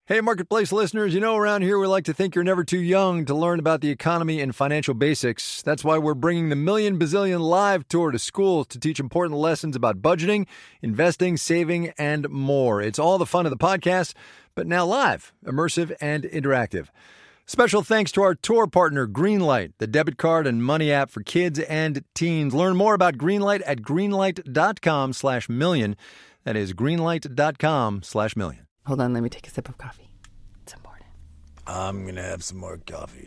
Hey, Marketplace listeners, you know around here we like to think you're never too young to learn about the economy and financial basics. That's why we're bringing the Million Bazillion Live Tour to schools to teach important lessons about budgeting, investing, saving, and more. It's all the fun of the podcast, but now live, immersive, and interactive. Special thanks to our tour partner, Greenlight, the debit card and money app for kids and teens. Learn more about Greenlight at greenlight.com/million. That is greenlight.com/million. Hold on, let me take a sip of coffee. It's important. I'm going to have some more coffee.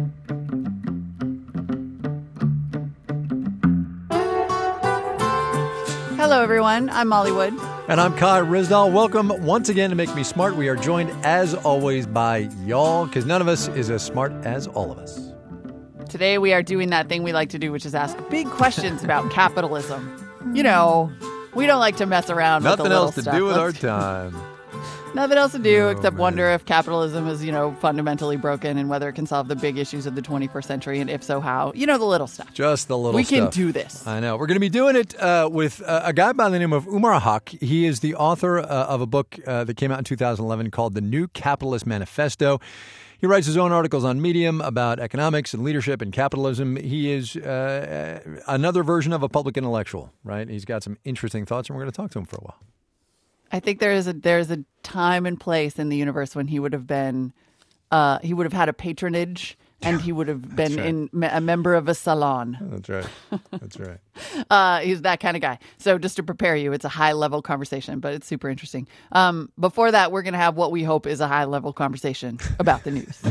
Hello, everyone. I'm Molly Wood. And I'm Kai Ryssdal. Welcome once again to Make Me Smart. We are joined, as always, by y'all, because none of us is as smart as all of us. Today, we are doing that thing we like to do, which is ask big questions about capitalism. You know, we don't like to mess around with the little stuff. Nothing else to do with our time. Nothing else to do except wonder if capitalism is, fundamentally broken and whether it can solve the big issues of the 21st century, and if so, how. You know, the little stuff. Just the little stuff. We can do this. I know. We're going to be doing it with a guy by the name of Umar Haq. He is the author of a book that came out in 2011 called The New Capitalist Manifesto. He writes his own articles on Medium about economics and leadership and capitalism. He is another version of a public intellectual, right? He's got some interesting thoughts, and we're going to talk to him for a while. I think there's a time and place in the universe when he would have been, he would have had a patronage, and he would have been a member of a salon. That's right. That's right. He's that kind of guy. So just to prepare you, it's a high-level conversation, but it's super interesting. Before that, we're going to have what we hope is a high-level conversation about the news.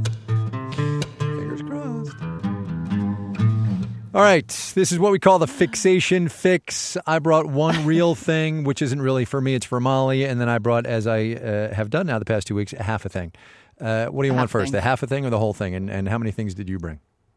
Fingers crossed. All right, this is what we call the fixation fix. I brought one real thing, which isn't really for me, it's for Molly, and then I brought, as I have done now the past 2 weeks, a half a thing. What do you want first, the half a thing or the whole thing? And how many things did you bring?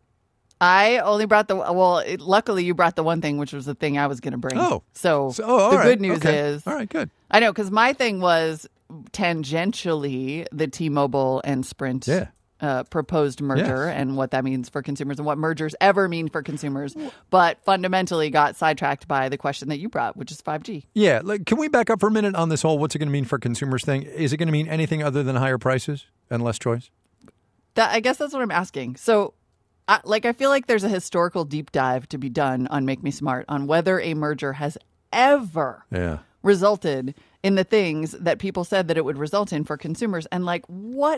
I only brought luckily you brought the one thing, which was the thing I was going to bring. Oh. So all the right. good news Okay. is... All right, good. I know, because my thing was tangentially the T-Mobile and Sprint proposed merger and what that means for consumers and what mergers ever mean for consumers, but fundamentally got sidetracked by the question that you brought, which is 5G. Yeah. Can we back up for a minute on this whole what's it going to mean for consumers thing? Is it going to mean anything other than higher prices and less choice? I guess that's what I'm asking. So, I feel like there's a historical deep dive to be done on Make Me Smart on whether a merger has ever resulted in the things that people said that it would result in for consumers. And what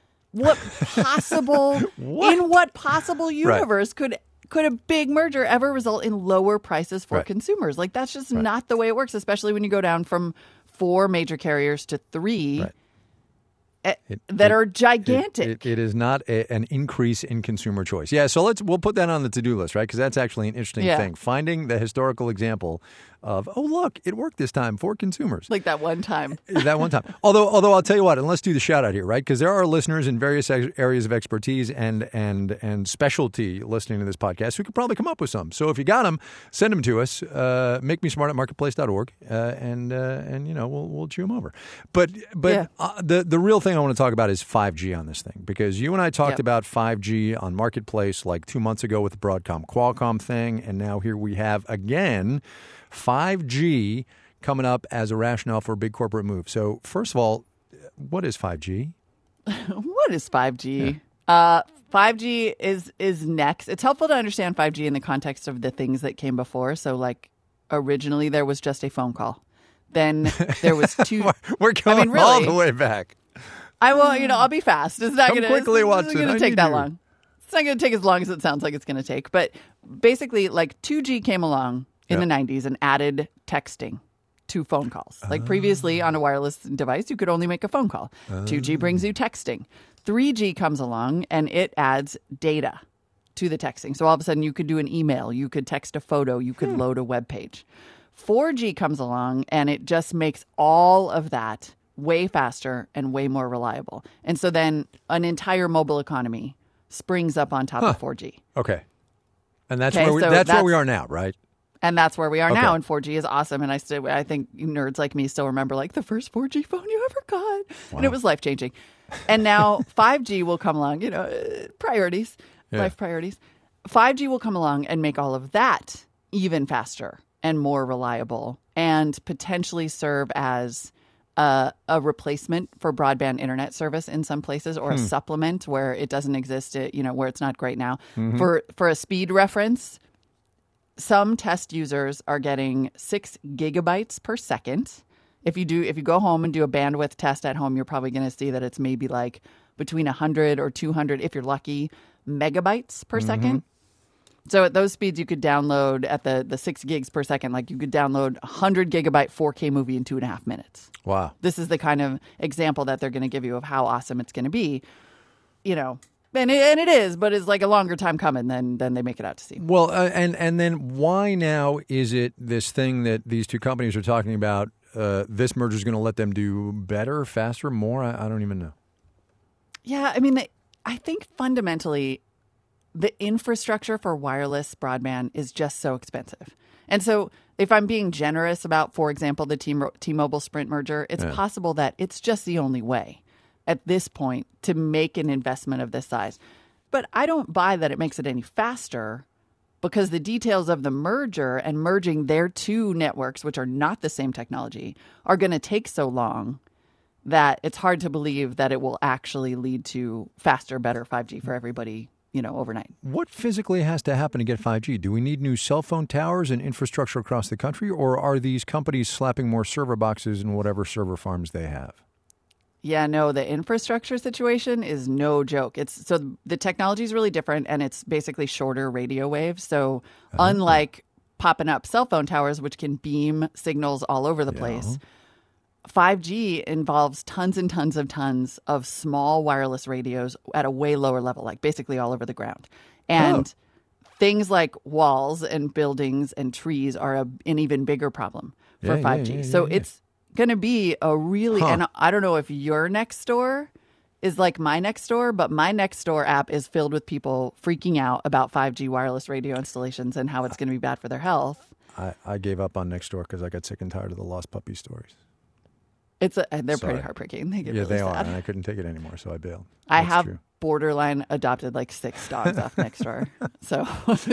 possible in what possible universe could a big merger ever result in lower prices for consumers? That's just not the way it works, especially when you go down from 4 major carriers to 3 that are gigantic. It is not an increase in consumer choice. Yeah, so we'll put that on the to-do list, right? Because that's actually an interesting thing. Finding the historical example of, oh, look, it worked this time for consumers. Like that one time. Although I'll tell you what, and let's do the shout out here, right? Because there are listeners in various areas of expertise and specialty listening to this podcast who could probably come up with some. So if you got them, send them to us. MakeMeSmart@marketplace.org, and we'll chew them over. But the real thing I want to talk about is 5G on this thing, because you and I talked about 5G on Marketplace like 2 months ago with the Broadcom Qualcomm thing, and now here we have again 5G coming up as a rationale for a big corporate move. So first of all, what is 5G? What is 5G? Yeah. 5G is next. It's helpful to understand 5G in the context of the things that came before. So originally there was just a phone call. Then there was 2. We're going all the way back. I'll be fast. It's not going to take that long. It's not going to take as long as it sounds like it's going to take. But basically, 2G came along in the 90s and added texting to phone calls. Previously on a wireless device, you could only make a phone call. 2G brings you texting. 3G comes along and it adds data to the texting. So all of a sudden you could do an email, you could text a photo, you could load a web page. 4G comes along and it just makes all of that way faster and way more reliable. And so then an entire mobile economy springs up on top of 4G. Okay. And that's where we are now, right? And that's where we are now, and 4G is awesome. And I think nerds like me still remember the first 4G phone you ever got, and it was life changing. And now 5G will come along. Priorities, life priorities. 5G will come along and make all of that even faster and more reliable, and potentially serve as a replacement for broadband internet service in some places, or a supplement where it doesn't exist, where it's not great now. For a speed reference, some test users are getting 6 gigabytes per second. If you go home and do a bandwidth test at home, you're probably going to see that it's maybe like between 100 or 200, if you're lucky, megabytes per second. So at those speeds, you could download at the 6 gigs per second, like you could download 100 gigabyte 4K movie in 2.5 minutes. Wow. This is the kind of example that they're going to give you of how awesome it's going to be, And it is, but it's like a longer time coming than they make it out to seem. Well, and then why now is it this thing that these two companies are talking about, this merger is going to let them do better, faster, more? I don't even know. Yeah, I mean, I think fundamentally the infrastructure for wireless broadband is just so expensive. And so if I'm being generous about, for example, the T-Mobile Sprint merger, it's possible that it's just the only way at this point to make an investment of this size. But I don't buy that it makes it any faster, because the details of the merger and merging their two networks, which are not the same technology, are going to take so long that it's hard to believe that it will actually lead to faster, better 5G for everybody, overnight. What physically has to happen to get 5G? Do we need new cell phone towers and infrastructure across the country, or are these companies slapping more server boxes in whatever server farms they have? Yeah, no, the infrastructure situation is no joke. So the technology is really different, and it's basically shorter radio waves. So unlike popping up cell phone towers, which can beam signals all over the place, 5G involves tons and tons of small wireless radios at a way lower level, like basically all over the ground. And things like walls and buildings and trees are an even bigger problem for 5G. So it's going to be a really, and I don't know if your next door is like my next door, but my next door app is filled with people freaking out about 5G wireless radio installations and how it's going to be bad for their health. I gave up on Nextdoor because I got sick and tired of the lost puppy stories. They're pretty heartbreaking. They get really they sad. are, and I couldn't take it anymore, so I bailed. I have borderline adopted like 6 dogs off Nextdoor, so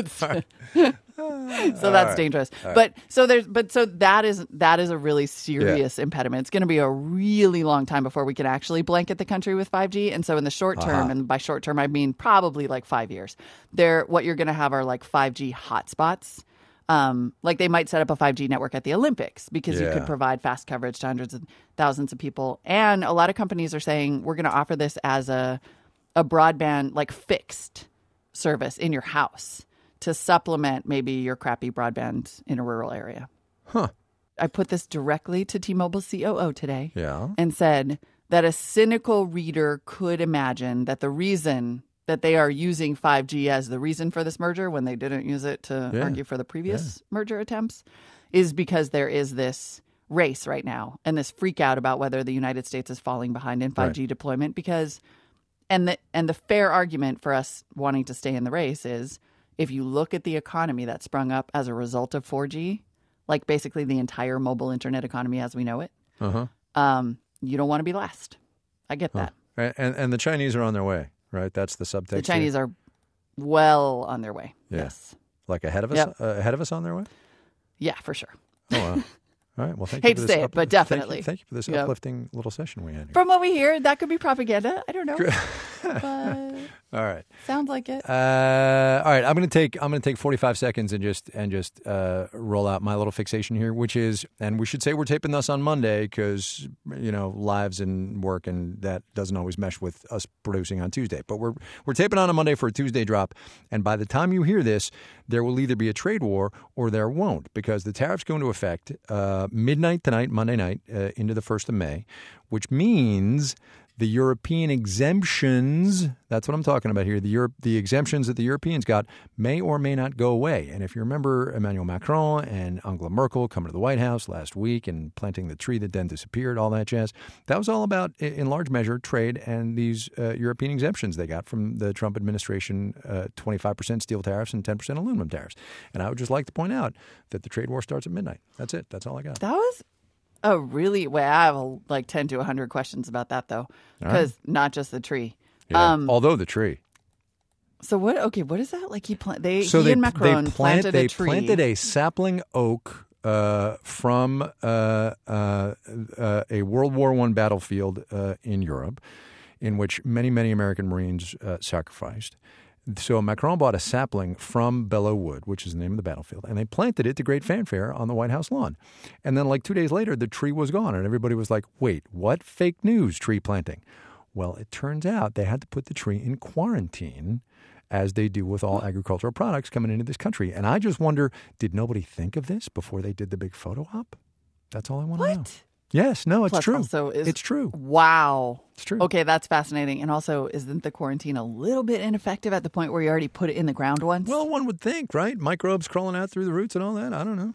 that's dangerous. But so that is a really serious impediment. It's going to be a really long time before we can actually blanket the country with 5G. And so in the short term, and by short term I mean probably like 5 years, what you're going to have are like 5G hotspots. Like they might set up a 5G network at the Olympics because you could provide fast coverage to hundreds of thousands of people. And a lot of companies are saying we're going to offer this as a broadband, like fixed service in your house to supplement maybe your crappy broadband in a rural area. I put this directly to T-Mobile COO today and said that a cynical reader could imagine that the reason that they are using 5G as the reason for this merger when they didn't use it to argue for the previous merger attempts is because there is this race right now and this freak out about whether the United States is falling behind in 5G deployment because and the fair argument for us wanting to stay in the race is if you look at the economy that sprung up as a result of 4G, like basically the entire mobile internet economy as we know it, you don't want to be last. I get that. And the Chinese are on their way. Right, that's the subtext. The Chinese are well on their way. Yes, like ahead of us. Ahead of us on their way. Yeah, for sure. Oh, wow. All right. Well, thank you. Hate to say it, but definitely. Thank you for this uplifting little session we had here. From what we hear, that could be propaganda. I don't know. But all right. Sounds like it. All right. I'm going to take 45 seconds and just roll out my little fixation here, which is, and we should say we're taping this on Monday because lives and work and that doesn't always mesh with us producing on Tuesday. But we're taping on a Monday for a Tuesday drop, and by the time you hear this, there will either be a trade war or there won't, because the tariffs go into effect midnight tonight, Monday night, into the 1st of May, which means the European exemptions, that's what I'm talking about here, the exemptions that the Europeans got may or may not go away. And if you remember Emmanuel Macron and Angela Merkel coming to the White House last week and planting the tree that then disappeared, all that jazz, that was all about, in large measure, trade and these European exemptions they got from the Trump administration, 25% steel tariffs and 10% aluminum tariffs. And I would just like to point out that the trade war starts at midnight. That's it. That's all I got. That was I have like 10 to 100 questions about that, though, because not just the tree. Yeah. Although the tree. So what? Okay, what is that? Like he and Macron planted a tree. They planted a sapling oak from a World War I battlefield in Europe, in which many, many American Marines sacrificed. So Macron bought a sapling from Belleau Wood, which is the name of the battlefield, and they planted it to great fanfare on the White House lawn. And then like 2 days later, the tree was gone, and everybody was like, wait, what? Fake news, tree planting. Well, it turns out they had to put the tree in quarantine, as they do with all agricultural products coming into this country. And I just wonder, did nobody think of this before they did the big photo op? That's all I want to know. Yes, no, it's true. It's true. Wow. It's true. Okay, that's fascinating. And also, isn't the quarantine a little bit ineffective at the point where you already put it in the ground once? Well, one would think, right? Microbes crawling out through the roots and all that. I don't know.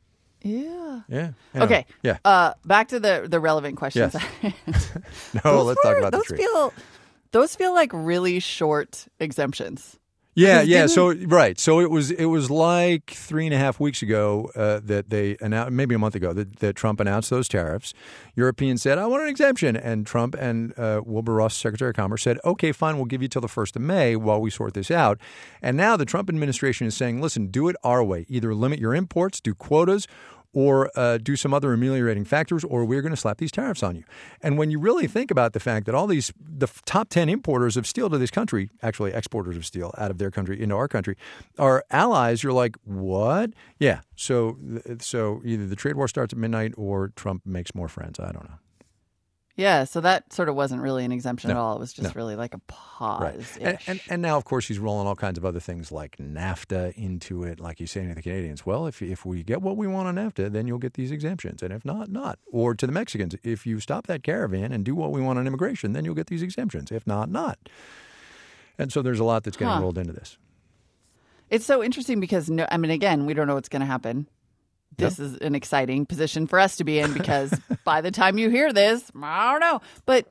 Yeah. Yeah. Anyway, okay. Yeah. Back to the relevant questions. Yes. Let's talk about the tree. Those feel like really short exemptions. Yeah. So it was like 3.5 weeks ago that they announced, maybe a month ago, that Trump announced those tariffs. Europeans said, I want an exemption. And Trump and Wilbur Ross, Secretary of Commerce, said, okay, fine, we'll give you till the 1st of May while we sort this out. And now the Trump administration is saying, listen, do it our way. Either limit your imports, do quotas, or do some other ameliorating factors, or we're going to slap these tariffs on you. And when you really think about the fact that the top 10 importers of steel to this country, actually exporters of steel out of their country into our country, are allies, you're like, what? Yeah. So either the trade war starts at midnight or Trump makes more friends. I don't know. Yeah, so that sort of wasn't really an exemption at all. It was just really like a pause. Right. And now, of course, he's rolling all kinds of other things like NAFTA into it, like he's saying to the Canadians, well, if we get what we want on NAFTA, then you'll get these exemptions. And if not, not. Or to the Mexicans, if you stop that caravan and do what we want on immigration, then you'll get these exemptions. If not, not. And so there's a lot that's getting rolled into this. It's so interesting because, again, we don't know what's going to happen. This is an exciting position for us to be in because by the time you hear this, I don't know. But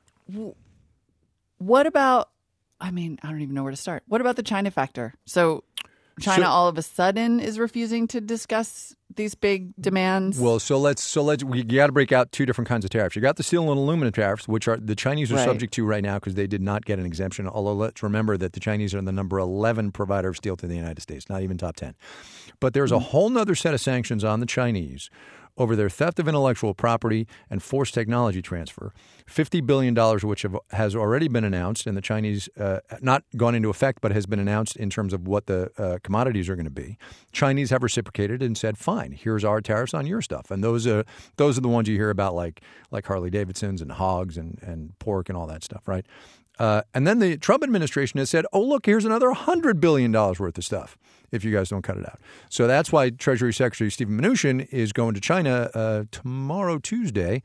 what about, I don't even know where to start. What about the China factor? So China all of a sudden is refusing to discuss these big demands. Well, we got to break out two different kinds of tariffs. You got the steel and aluminum tariffs, which are the Chinese are subject to right now because they did not get an exemption. Although let's remember that the Chinese are the number 11 provider of steel to the United States, not even top 10. But there's a whole nother set of sanctions on the Chinese over their theft of intellectual property and forced technology transfer, $50 billion of which has already been announced, and the Chinese not gone into effect, but has been announced in terms of what the commodities are going to be. Chinese have reciprocated and said, fine, here's our tariffs on your stuff. And those are the ones you hear about like Harley Davidsons and hogs and pork and all that stuff, right? And then the Trump administration has said, oh, look, here's another $100 billion worth of stuff if you guys don't cut it out. So that's why Treasury Secretary Steven Mnuchin is going to China tomorrow, Tuesday,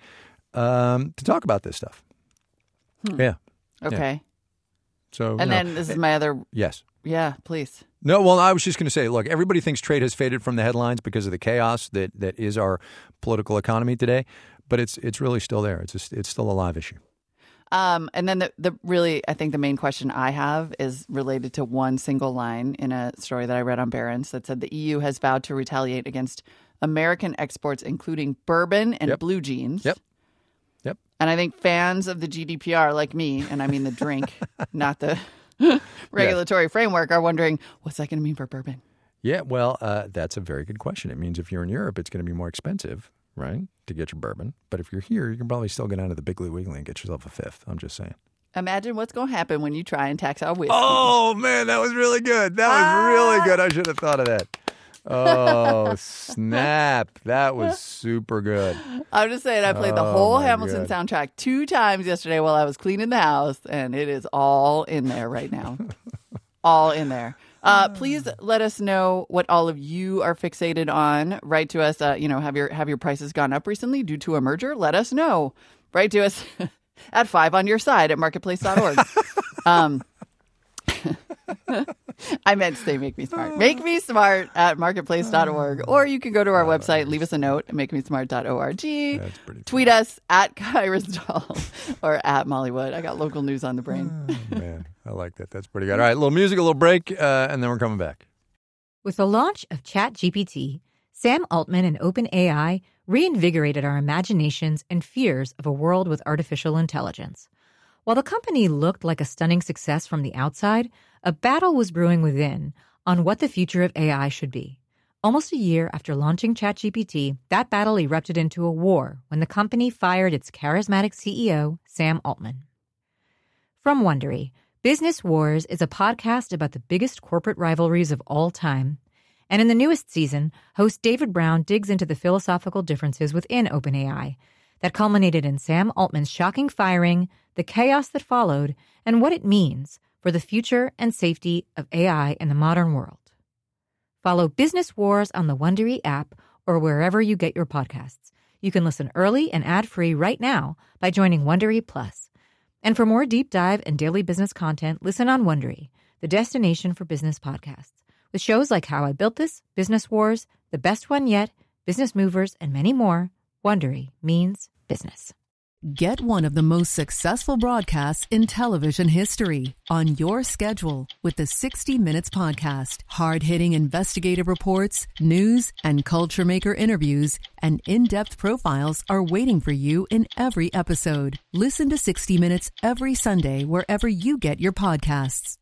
to talk about this stuff. Yeah. Okay. Yeah. So, and then this is my other... Yes. Yeah, please. No, well, I was just going to say, look, everybody thinks trade has faded from the headlines because of the chaos that is our political economy today, but it's really still there. It's still a live issue. And then the really, I think the main question I have is related to one single line in a story that I read on Barron's that said the EU has vowed to retaliate against American exports, including bourbon and blue jeans. Yep. And I think fans of the GDPR like me, and I mean the drink, not the regulatory framework, are wondering, what's that going to mean for bourbon? Yeah, well, that's a very good question. It means if you're in Europe, it's going to be more expensive, right, to get your bourbon. But if you're here, you can probably still go down to the Piggly Wiggly and get yourself a fifth. I'm just saying. Imagine what's going to happen when you try and tax out whiskey. Oh, man, that was really good. That was really good. I should have thought of that. Oh, snap. That was super good. I'm just saying, I played the whole Hamilton soundtrack 2 times yesterday while I was cleaning the house, and it is all in there right now. All in there. Please let us know what all of you are fixated on. Write to us. Have your prices gone up recently due to a merger? Let us know. Write to us at 5 on your side at marketplace.org. I meant to say make me smart. Make me smart at marketplace.org. Or you can go to our website, leave us a note at makemesmart.org. Tweet us at Kai Ryssdal or at Molly Wood. I got local news on the brain. Oh, man, I like that. That's pretty good. All right, a little music, a little break, and then we're coming back. With the launch of ChatGPT, Sam Altman and OpenAI reinvigorated our imaginations and fears of a world with artificial intelligence. While the company looked like a stunning success from the outside, a battle was brewing within on what the future of AI should be. Almost a year after launching ChatGPT, that battle erupted into a war when the company fired its charismatic CEO, Sam Altman. From Wondery, Business Wars is a podcast about the biggest corporate rivalries of all time. And in the newest season, host David Brown digs into the philosophical differences within OpenAI that culminated in Sam Altman's shocking firing, the chaos that followed, and what it means for the future and safety of AI in the modern world. Follow Business Wars on the Wondery app or wherever you get your podcasts. You can listen early and ad-free right now by joining Wondery Plus. And for more deep dive and daily business content, listen on Wondery, the destination for business podcasts, with shows like How I Built This, Business Wars, The Best One Yet, Business Movers, and many more. Wondery means business. Get one of the most successful broadcasts in television history on your schedule with the 60 Minutes Podcast. Hard-hitting investigative reports, news, and culture maker interviews, and in-depth profiles are waiting for you in every episode. Listen to 60 Minutes every Sunday wherever you get your podcasts.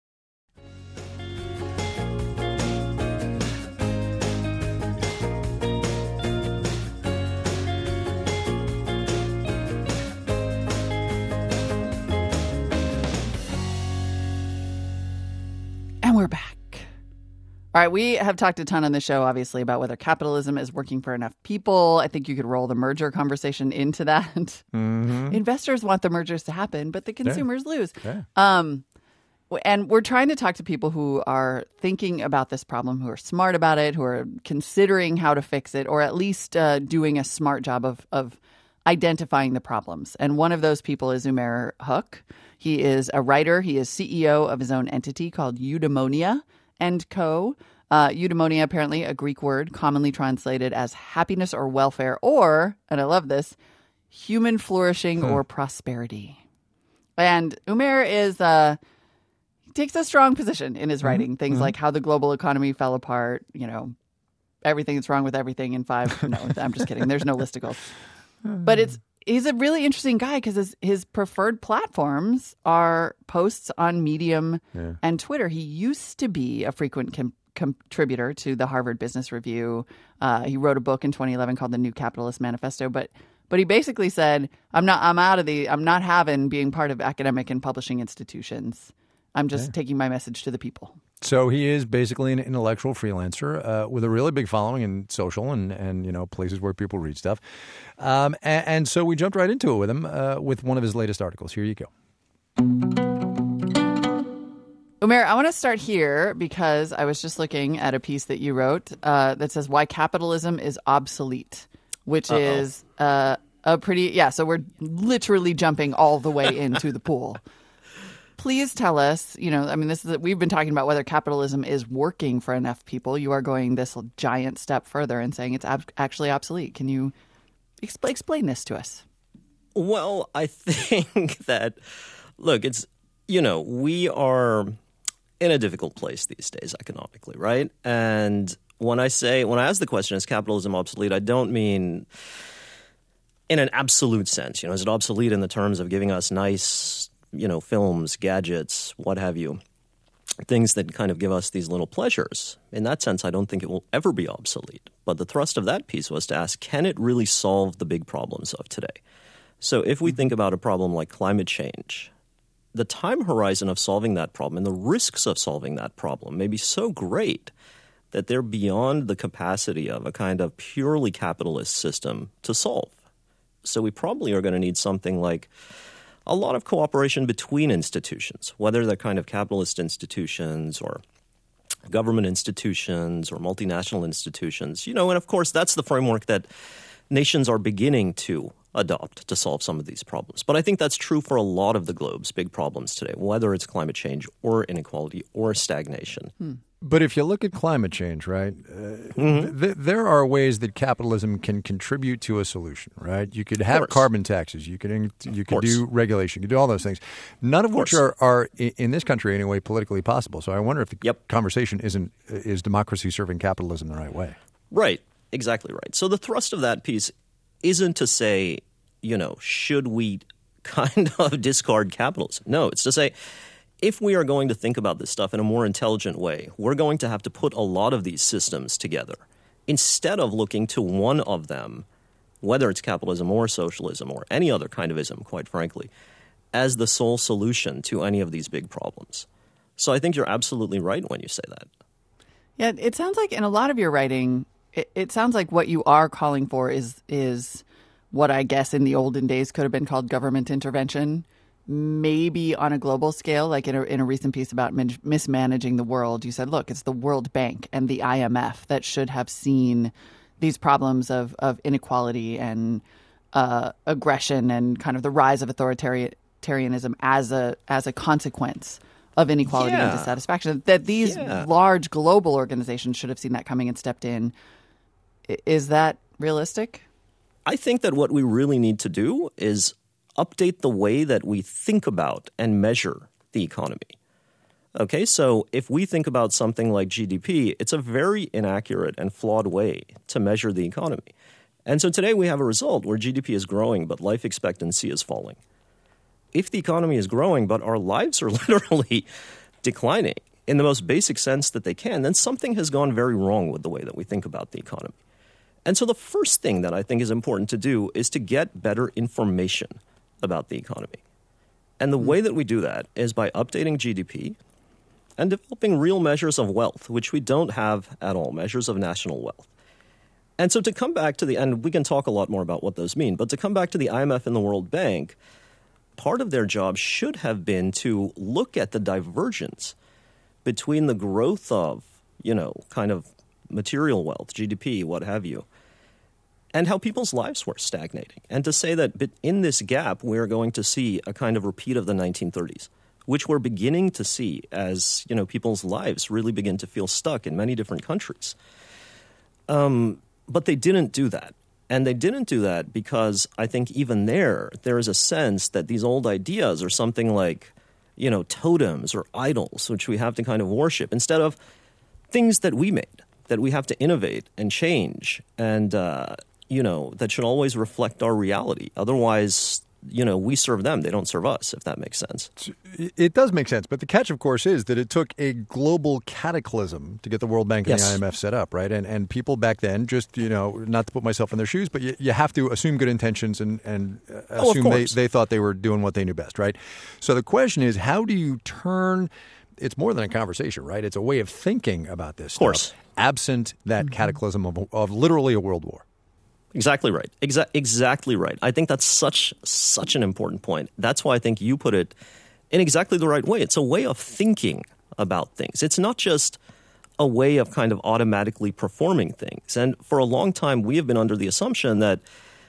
And we're back. All right, we have talked a ton on the show, obviously, about whether capitalism is working for enough people. I think you could roll the merger conversation into that. Mm-hmm. Investors want the mergers to happen, but the consumers lose. Yeah. And we're trying to talk to people who are thinking about this problem, who are smart about it, who are considering how to fix it, or at least doing a smart job of identifying the problems. And one of those people is Umair Hoque. He is a writer. He is CEO of his own entity called Eudaimonia & Co. Eudaimonia, apparently a Greek word commonly translated as happiness or welfare or, and I love this, human flourishing or prosperity. And Umair takes a strong position in his writing. Things like how the global economy fell apart, everything that's wrong with everything in 5. No, I'm just kidding. There's no listicles. But he's a really interesting guy because his preferred platforms are posts on Medium and Twitter. He used to be a frequent contributor to the Harvard Business Review. He wrote a book in 2011 called The New Capitalist Manifesto. But he basically said, I'm not having being part of academic and publishing institutions. I'm just taking my message to the people. So he is basically an intellectual freelancer with a really big following in social and places where people read stuff. And so we jumped right into it with him with one of his latest articles. Here you go. Umair, I want to start here because I was just looking at a piece that you wrote that says why capitalism is obsolete, which is a pretty, so we're literally jumping all the way into the pool. Please tell us, we've been talking about whether capitalism is working for enough people. You are going this giant step further and saying it's actually obsolete. Can you explain this to us? Well, I think that, look, it's, we are in a difficult place these days economically, right? And when I ask the question, is capitalism obsolete, I don't mean in an absolute sense. Is it obsolete in the terms of giving us nice films, gadgets, what have you, things that kind of give us these little pleasures. In that sense, I don't think it will ever be obsolete. But the thrust of that piece was to ask, can it really solve the big problems of today? So if we think about a problem like climate change, the time horizon of solving that problem and the risks of solving that problem may be so great that they're beyond the capacity of a kind of purely capitalist system to solve. So we probably are going to need something like a lot of cooperation between institutions, whether they're kind of capitalist institutions or government institutions or multinational institutions. And of course, that's the framework that nations are beginning to adopt to solve some of these problems. But I think that's true for a lot of the globe's big problems today, whether it's climate change or inequality or stagnation. But if you look at climate change, right, there are ways that capitalism can contribute to a solution, right? You could have carbon taxes. You could do regulation. You could do all those things, none of which are in this country anyway politically possible. So I wonder if the conversation is democracy serving capitalism the right way. Right. Exactly right. So the thrust of that piece isn't to say, should we kind of discard capitalism? No, it's to say, if we are going to think about this stuff in a more intelligent way, we're going to have to put a lot of these systems together instead of looking to one of them, whether it's capitalism or socialism or any other kind of ism, quite frankly, as the sole solution to any of these big problems. So I think you're absolutely right when you say that. Yeah, it sounds like in a lot of your writing, it sounds like what you are calling for is what I guess in the olden days could have been called government intervention, maybe on a global scale. Like in a recent piece about mismanaging the world, you said, look, it's the World Bank and the IMF that should have seen these problems of inequality and aggression and kind of the rise of authoritarianism as a consequence of inequality and dissatisfaction, that these large global organizations should have seen that coming and stepped in. Is that realistic? I think that what we really need to do is update the way that we think about and measure the economy. Okay, so if we think about something like GDP, it's a very inaccurate and flawed way to measure the economy. And so today we have a result where GDP is growing, but life expectancy is falling. If the economy is growing, but our lives are literally declining in the most basic sense that they can, then something has gone very wrong with the way that we think about the economy. And so the first thing that I think is important to do is to get better information about the economy. And the way that we do that is by updating GDP and developing real measures of wealth, which we don't have at all, measures of national wealth. And so to come back to and we can talk a lot more about what those mean, but to come back to the IMF and the World Bank, part of their job should have been to look at the divergence between the growth of, kind of material wealth, GDP, what have you, and how people's lives were stagnating. And to say that in this gap, we're going to see a kind of repeat of the 1930s, which we're beginning to see as, people's lives really begin to feel stuck in many different countries. But they didn't do that. And they didn't do that because I think even there is a sense that these old ideas are something like, totems or idols, which we have to kind of worship, instead of things that we made, that we have to innovate and change, and, that should always reflect our reality. Otherwise, we serve them. They don't serve us, if that makes sense. It does make sense. But the catch, of course, is that it took a global cataclysm to get the World Bank and the IMF set up, right? And people back then, just, not to put myself in their shoes, but you have to assume good intentions and assume they thought they were doing what they knew best, right? So the question is, how do you turn... It's more than a conversation, right? It's a way of thinking about this stuff, absent that cataclysm of literally a world war. Exactly right. Exactly right. I think that's such an important point. That's why I think you put it in exactly the right way. It's a way of thinking about things. It's not just a way of kind of automatically performing things. And for a long time, we have been under the assumption that,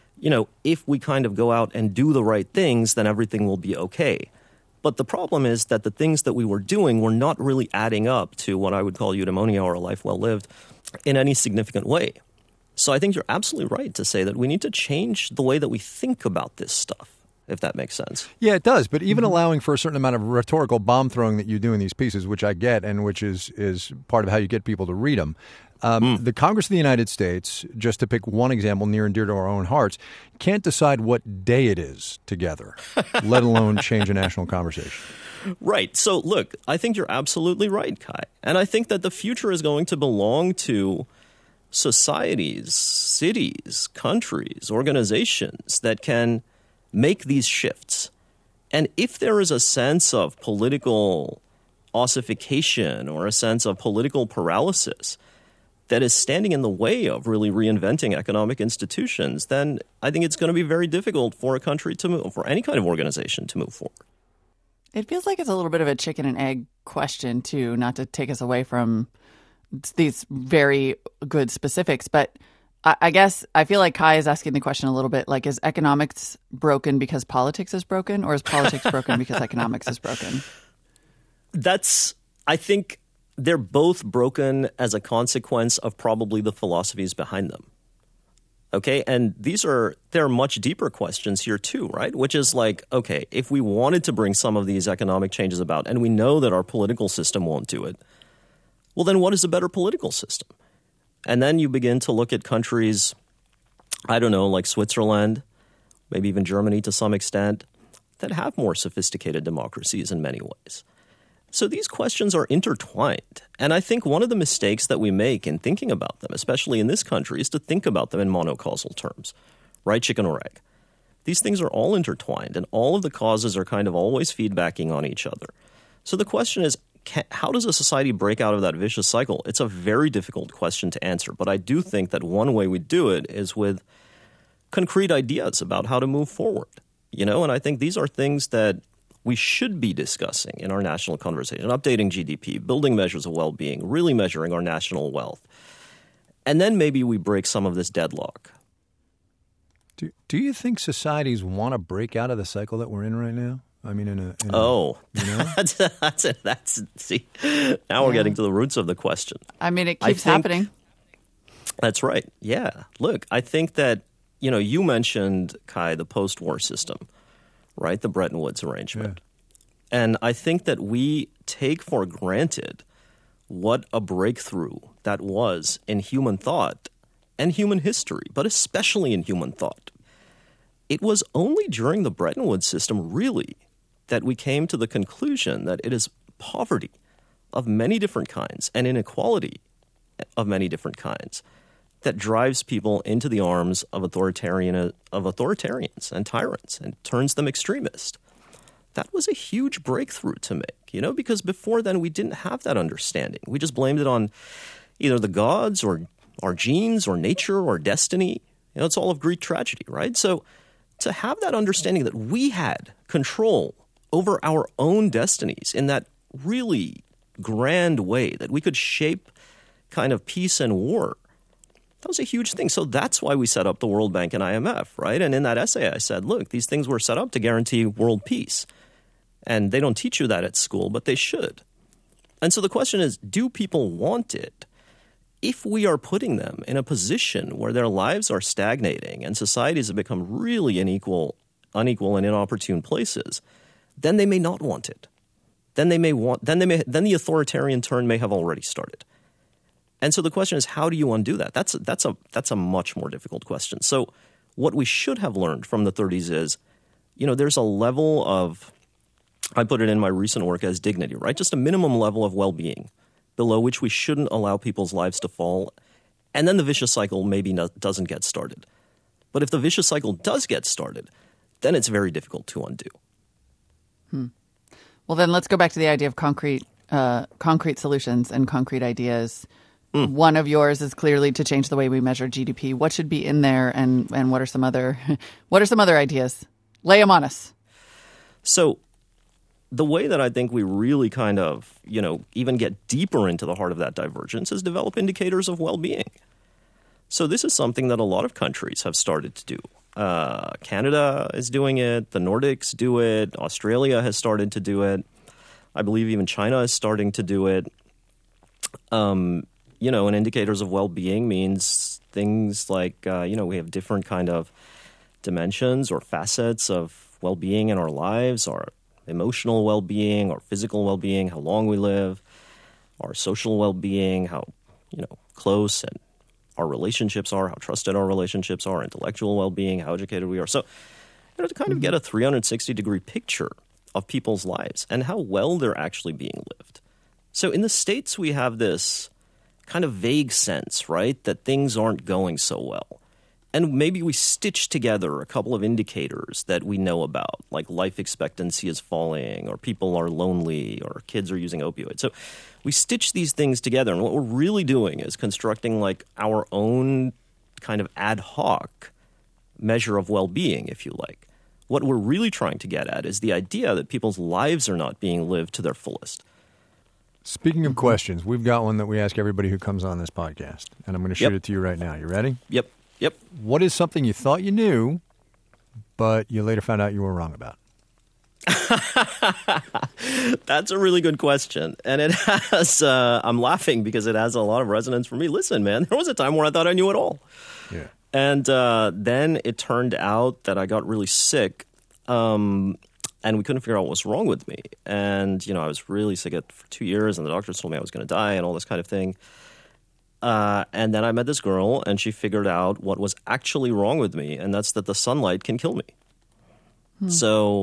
if we kind of go out and do the right things, then everything will be okay. But the problem is that the things that we were doing were not really adding up to what I would call eudaimonia, or a life well lived, in any significant way. So I think you're absolutely right to say that we need to change the way that we think about this stuff, if that makes sense. Yeah, it does. But even allowing for a certain amount of rhetorical bomb throwing that you do in these pieces, which I get and which is part of how you get people to read them, the Congress of the United States, just to pick one example near and dear to our own hearts, can't decide what day it is together, let alone change a national conversation. Right. So, look, I think you're absolutely right, Kai. And I think that the future is going to belong to societies, cities, countries, organizations that can make these shifts. And if there is a sense of political ossification or a sense of political paralysis that is standing in the way of really reinventing economic institutions, then I think it's going to be very difficult for a country to move, for any kind of organization to move forward. It feels like it's a little bit of a chicken and egg question, too, not to take us away from these very good specifics. But I guess I feel like Kai is asking the question a little bit like, is economics broken because politics is broken, or is politics broken because economics is broken? I think they're both broken as a consequence of probably the philosophies behind them. Okay, and there are much deeper questions here too, right? Which is like, okay, if we wanted to bring some of these economic changes about, and we know that our political system won't do it, well, then what is a better political system? And then you begin to look at countries, I don't know, like Switzerland, maybe even Germany to some extent, that have more sophisticated democracies in many ways. So these questions are intertwined. And I think one of the mistakes that we make in thinking about them, especially in this country, is to think about them in monocausal terms, right? Chicken or egg. These things are all intertwined, and all of the causes are kind of always feedbacking on each other. So the question is, how does a society break out of that vicious cycle? It's a very difficult question to answer, but I do think that one way we do it is with concrete ideas about how to move forward. And I think these are things that we should be discussing in our national conversation, updating GDP, building measures of well-being, really measuring our national wealth. And then maybe we break some of this deadlock. Do you think societies want to break out of the cycle that we're in right now? I mean, see, now we're getting to the roots of the question. I mean, it keeps happening. That's right. Yeah. Look, I think that, you mentioned, Kai, the post-war system, right? The Bretton Woods arrangement. Yeah. And I think that we take for granted what a breakthrough that was in human thought and human history, but especially in human thought. It was only during the Bretton Woods system, really, that we came to the conclusion that it is poverty of many different kinds and inequality of many different kinds that drives people into the arms of authoritarians and tyrants and turns them extremist. That was a huge breakthrough to make, because before then we didn't have that understanding. We just blamed it on either the gods or our genes or nature or destiny. It's all of Greek tragedy, right? So to have that understanding that we had control over our own destinies in that really grand way, that we could shape kind of peace and war, that was a huge thing. So that's why we set up the World Bank and IMF, right? And in that essay, I said, look, these things were set up to guarantee world peace. And they don't teach you that at school, but they should. And so the question is, do people want it? If we are putting them in a position where their lives are stagnating and societies have become really unequal and inopportune places, then they may not want it. Then the authoritarian turn may have already started. And so the question is, how do you undo that? That's a much more difficult question. So what we should have learned from the 30s is, there's a level of, I put it in my recent work as dignity, right? Just a minimum level of well-being below which we shouldn't allow people's lives to fall. And then the vicious cycle maybe doesn't get started. But if the vicious cycle does get started, then it's very difficult to undo. Well, then let's go back to the idea of concrete solutions and concrete ideas. One of yours is clearly to change the way we measure GDP. What should be in there, and what are some other ideas? Lay them on us. So the way that I think we really kind of, even get deeper into the heart of that divergence is develop indicators of well-being. So this is something that a lot of countries have started to do. Canada is doing it. The Nordics do it. Australia has started to do it. I believe even China is starting to do it. And indicators of well-being means things like, we have different kind of dimensions or facets of well-being in our lives, our emotional well-being, our physical well-being, how long we live, our social well-being, how, close and our relationships are, how trusted our relationships are, intellectual well-being, how educated we are. So, to kind of get a 360-degree picture of people's lives and how well they're actually being lived. So in the States, we have this kind of vague sense, right, that things aren't going so well. And maybe we stitch together a couple of indicators that we know about, like life expectancy is falling, or people are lonely, or kids are using opioids. So we stitch these things together, and what we're really doing is constructing like our own kind of ad hoc measure of well-being, if you like. What we're really trying to get at is the idea that people's lives are not being lived to their fullest. Speaking of questions, we've got one that we ask everybody who comes on this podcast, and I'm going to shoot it to you right now. You ready? Yep. What is something you thought you knew, but you later found out you were wrong about? That's a really good question. And it has, I'm laughing because it has a lot of resonance for me. Listen, man, there was a time where I thought I knew it all. Yeah. And then it turned out that I got really sick, and we couldn't figure out what was wrong with me. And, I was really sick for 2 years, and the doctors told me I was going to die and all this kind of thing. And then I met this girl, and she figured out what was actually wrong with me, and that's that the sunlight can kill me. So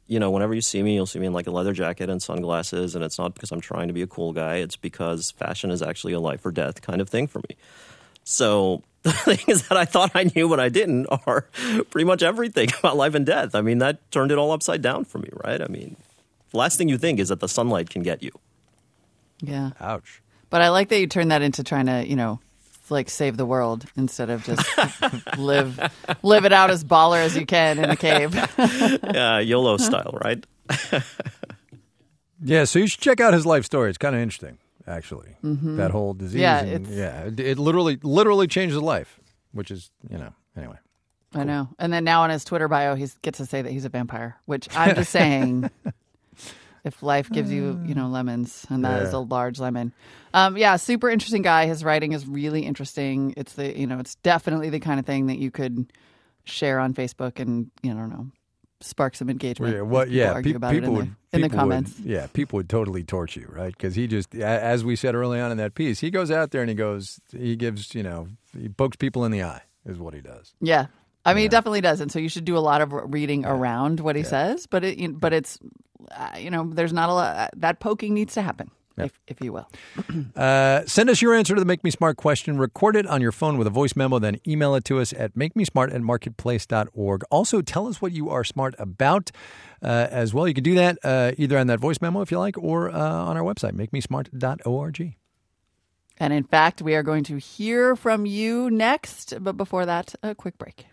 whenever you see me, you'll see me in like a leather jacket and sunglasses, and it's not because I'm trying to be a cool guy. It's because fashion is actually a life or death kind of thing for me. So the things that I thought I knew but I didn't are pretty much everything about life and death. I mean, that turned it all upside down for me, right? I mean, the last thing you think is that the sunlight can get you. Yeah. Ouch. But I like that you turned that into trying to, like save the world instead of just live it out as baller as you can in a cave. Yeah, YOLO style, right? Yeah, so you should check out his life story. It's kind of interesting, actually. That whole disease. Yeah, it literally changed his life, which is, anyway. I know. And then now on his Twitter bio, he gets to say that he's a vampire, which I'm just saying, if life gives you, lemons, and that is a large lemon. Super interesting guy. His writing is really interesting. It's it's definitely the kind of thing that you could share on Facebook and, spark some engagement. Argue about it in the comments. People would totally torch you, right? Because he just, as we said early on in that piece, he goes out there and he gives, he pokes people in the eye is what he does. Yeah. I mean, he definitely does. And so you should do a lot of reading around what he says, but it's, there's not a lot, that poking needs to happen. If you will. Send us your answer to the Make Me Smart question. Record it on your phone with a voice memo, then email it to us at makemesmart@marketplace.org. Also, tell us what you are smart about as well. You can do that either on that voice memo if you like or on our website, makemesmart.org. And in fact, we are going to hear from you next. But before that, a quick break.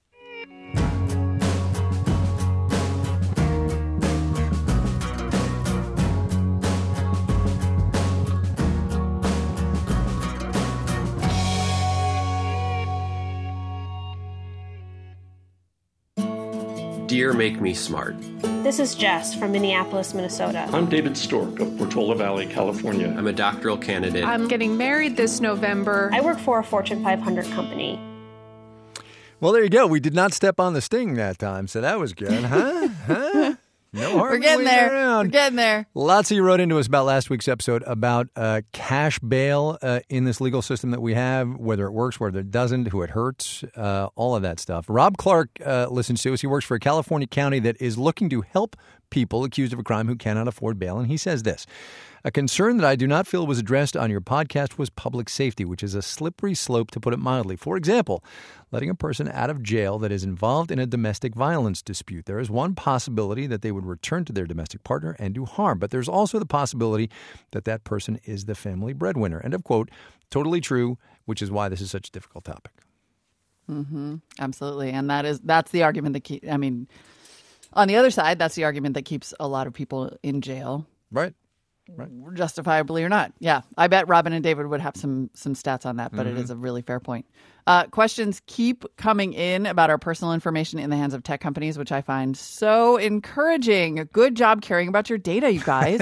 Dear Make Me Smart. This is Jess from Minneapolis, Minnesota. I'm David Stork of Portola Valley, California. I'm a doctoral candidate. I'm getting married this November. I work for a Fortune 500 company. Well, there you go. We did not step on the sting that time, so that was good. Huh? No harm. We're getting there. Around. We're getting there. Lots of you wrote into us about last week's episode about cash bail in this legal system that we have, whether it works, whether it doesn't, who it hurts, all of that stuff. Rob Clark listens to us. He works for a California county that is looking to help people accused of a crime who cannot afford bail. And he says this: a concern that I do not feel was addressed on your podcast was public safety, which is a slippery slope, to put it mildly. For example, letting a person out of jail that is involved in a domestic violence dispute. There is one possibility that they would return to their domestic partner and do harm, but there's also the possibility that that person is the family breadwinner. End of quote. Totally true, which is why this is such a difficult topic. Mm-hmm. Absolutely. And that's the argument that on the other side, that's the argument that keeps a lot of people in jail. Right. Justifiably or not. Yeah. I bet Robin and David would have some stats on that, but it is a really fair point. Questions keep coming in about our personal information in the hands of tech companies, which I find so encouraging. Good job caring about your data, you guys.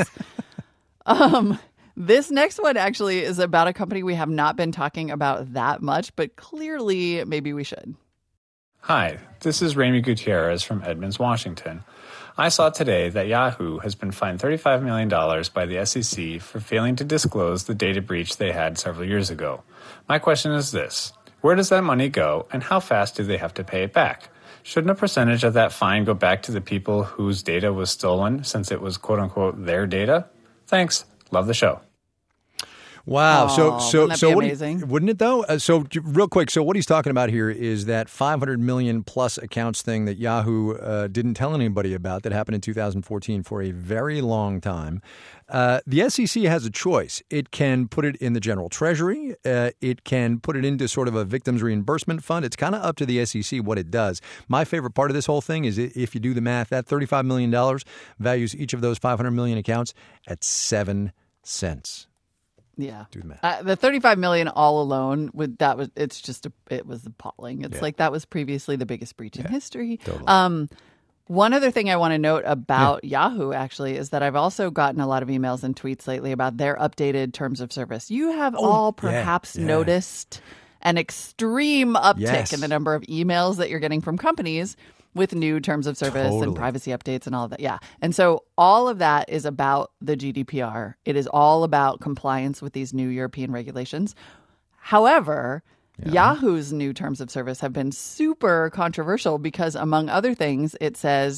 This next one actually is about a company we have not been talking about that much, but clearly maybe we should. Hi, this is Ramy Gutierrez from Edmonds, Washington. I saw today that Yahoo has been fined $35 million by the SEC for failing to disclose the data breach they had several years ago. My question is this: where does that money go, and how fast do they have to pay it back? Shouldn't a percentage of that fine go back to the people whose data was stolen, since it was quote-unquote their data? Thanks. Love the show. Wow. So amazing? Wouldn't it though? So real quick. So what he's talking about here is that 500 million plus accounts thing that Yahoo didn't tell anybody about that happened in 2014 for a very long time. The SEC has a choice. It can put it in the general treasury. It can put it into sort of a victims reimbursement fund. It's kind of up to the SEC what it does. My favorite part of this whole thing is if you do the math, that $35 million values each of those 500 million accounts at 7 cents. Yeah, do the math. The $35 million all alone it was appalling. It's like that was previously the biggest breach in history. Totally. One other thing I want to note about Yahoo actually is that I've also gotten a lot of emails and tweets lately about their updated terms of service. You have all perhaps noticed an extreme uptick in the number of emails that you're getting from companies with new terms of service and privacy updates and all of that. Yeah. And so all of that is about the GDPR. It is all about compliance with these new European regulations. However, Yahoo's new terms of service have been super controversial because, among other things, it says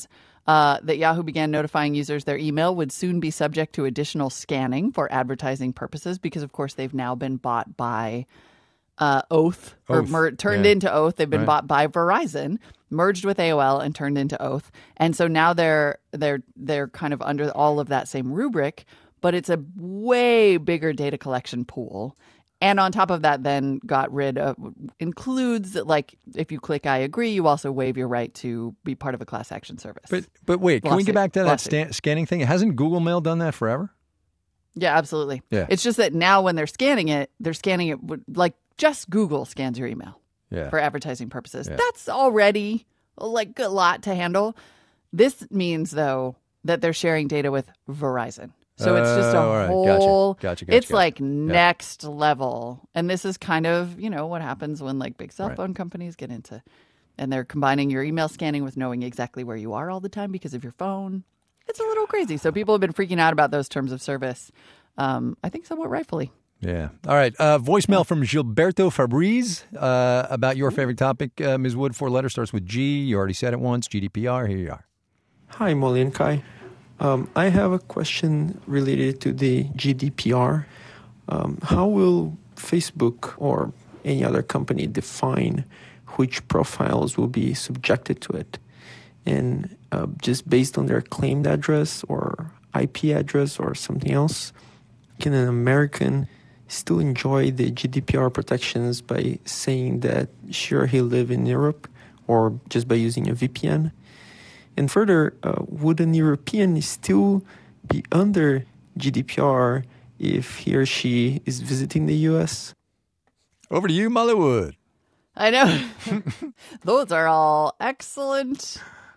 that Yahoo began notifying users their email would soon be subject to additional scanning for advertising purposes because, of course, they've now been bought by Oath, turned into Oath. They've been bought by Verizon, merged with AOL, and turned into Oath. And so now they're kind of under all of that same rubric, but it's a way bigger data collection pool. And on top of that, then includes, like, if you click I agree, you also waive your right to be part of a class action service. But wait, can we get back to that scanning thing? Hasn't Google Mail done that forever? Yeah, absolutely. Yeah. It's just that now when they're scanning it like just Google scans your email for advertising purposes. Yeah. That's already like a lot to handle. This means, though, that they're sharing data with Verizon. So it's just a whole, gotcha. It's like next level. And this is kind of, what happens when like big cell phone companies get into, and they're combining your email scanning with knowing exactly where you are all the time because of your phone. It's a little crazy. So people have been freaking out about those terms of service, I think somewhat rightfully. Yeah. All right. Voicemail from Gilberto Fabriz about your favorite topic. Ms. Wood, 4 letters, starts with G. You already said it once. GDPR. Here you are. Hi, Molly and Kai. I have a question related to the GDPR. How will Facebook or any other company define which profiles will be subjected to it? And just based on their claimed address or IP address or something else, can an American still enjoy the GDPR protections by saying that she or he live in Europe or just by using a VPN? And further, would an European still be under GDPR if he or she is visiting the U.S.? Over to you, Molly Wood. I know. Those are all excellent.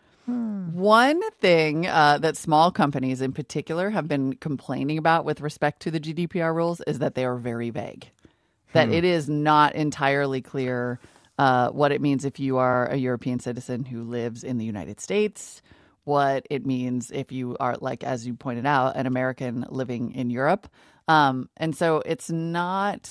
One thing that small companies in particular have been complaining about with respect to the GDPR rules is that they are very vague. That it is not entirely clear what it means if you are a European citizen who lives in the United States, what it means if you are, like, as you pointed out, an American living in Europe. And so it's not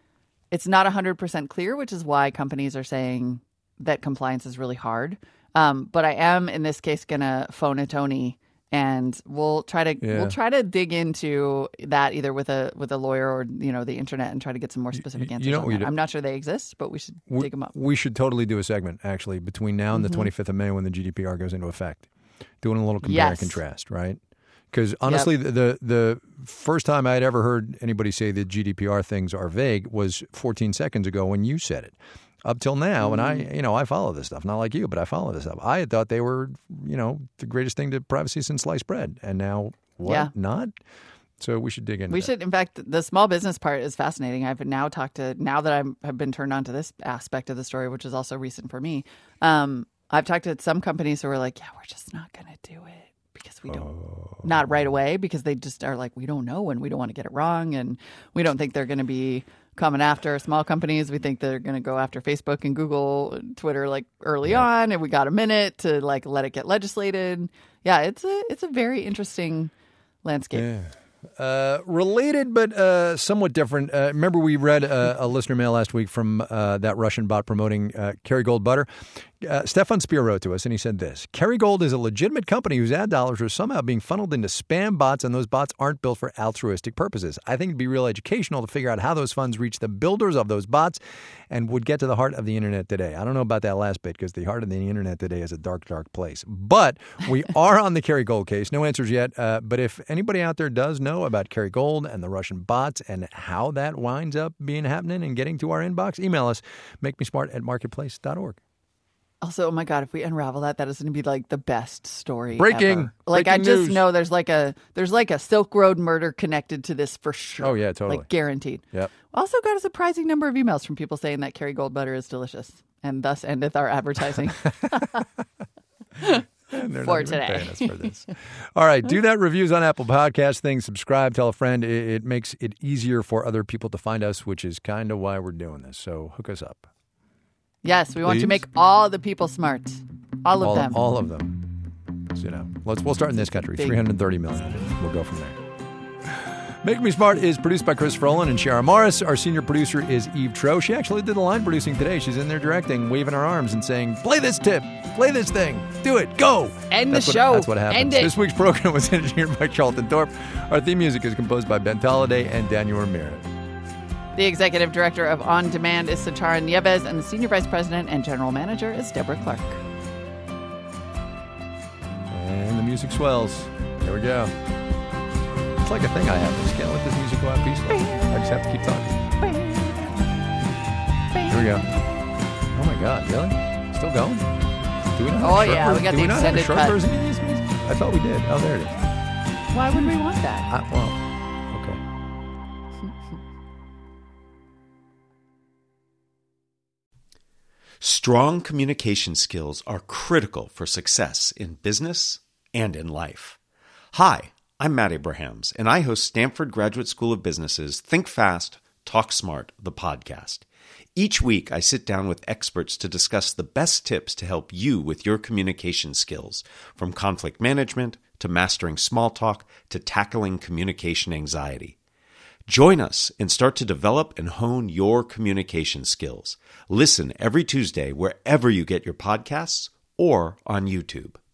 100% clear, which is why companies are saying that compliance is really hard. But I am, in this case, going to phone a Tony, and we'll try to dig into that either with a lawyer or the internet and try to get some more specific answers. I'm not sure they exist, but we should dig them up. We should totally do a segment actually between now and the 25th of May when the GDPR goes into effect, doing a little compare and contrast, right? Because honestly, the first time I'd ever heard anybody say that GDPR things are vague was 14 seconds ago when you said it. Up till now, and I follow this stuff, not like you, but I follow this stuff. I had thought they were, the greatest thing to privacy since sliced bread. And now, what? Yeah. Not? So we should dig into that. In fact, the small business part is fascinating. I've now now that I've been turned on to this aspect of the story, which is also recent for me. I've talked to some companies who are like, yeah, we're just not going to do it because we don't, not right away, because they just are like, we don't know and we don't want to get it wrong. And we don't think they're going to be coming after small companies. We think they're going to go after Facebook and Google and Twitter like early on, and we got a minute to like let it get legislated. Yeah, it's a very interesting landscape. Yeah. Related but somewhat different. Remember we read a listener mail last week from that Russian bot promoting Kerrygold butter. Stefan Spear wrote to us and he said this: Kerrygold is a legitimate company whose ad dollars are somehow being funneled into spam bots, and those bots aren't built for altruistic purposes. I think it'd be real educational to figure out how those funds reach the builders of those bots and would get to the heart of the internet today. I don't know about that last bit because the heart of the internet today is a dark, dark place. But we are on the Kerrygold case. No answers yet. But if anybody out there does know about Kerrygold and the Russian bots and how that winds up being happening and getting to our inbox, email us, makemesmart@marketplace.org. Also, oh my God, if we unravel that is going to be like the best story Breaking. ever. Like, Breaking I just news. know there's like a Silk Road murder connected to this for sure. Oh yeah, totally. Like guaranteed. Yep. Also got a surprising number of emails from people saying that Kerrygold butter is delicious, and thus endeth our advertising. For today. Paying us for this. All right. Do that. Reviews on Apple Podcast thing. Subscribe. Tell a friend. It makes it easier for other people to find us, which is kind of why we're doing this. So hook us up. Yes, we want to make all the people smart. All of them. All of them. So, we'll start in this country. 330 million. We'll go from there. Make Me Smart is produced by Chris Frolan and Sharon Morris. Our senior producer is Eve Tro. She actually did the line producing today. She's in there directing, waving her arms and saying, play this tip, play this thing, do it, go. End the show. That's what happens. This week's program was engineered by Charlton Thorpe. Our theme music is composed by Ben Tolliday and Daniel Ramirez. The executive director of On Demand is Satara Nieves, and the senior vice president and general manager is Deborah Clark. And the music swells. Here we go. It's like a thing I have. I just can't let this music go out peacefully. I just have to keep talking. Here we go. Oh my God, really? Still going? Do we not we got the extended cut. Version of these? I thought we did. Oh, there it is. Why would we want that? Okay. Strong communication skills are critical for success in business and in life. Hi, I'm Matt Abrahams, and I host Stanford Graduate School of Business's Think Fast, Talk Smart, the podcast. Each week, I sit down with experts to discuss the best tips to help you with your communication skills, from conflict management to mastering small talk to tackling communication anxiety. Join us and start to develop and hone your communication skills. Listen every Tuesday wherever you get your podcasts or on YouTube.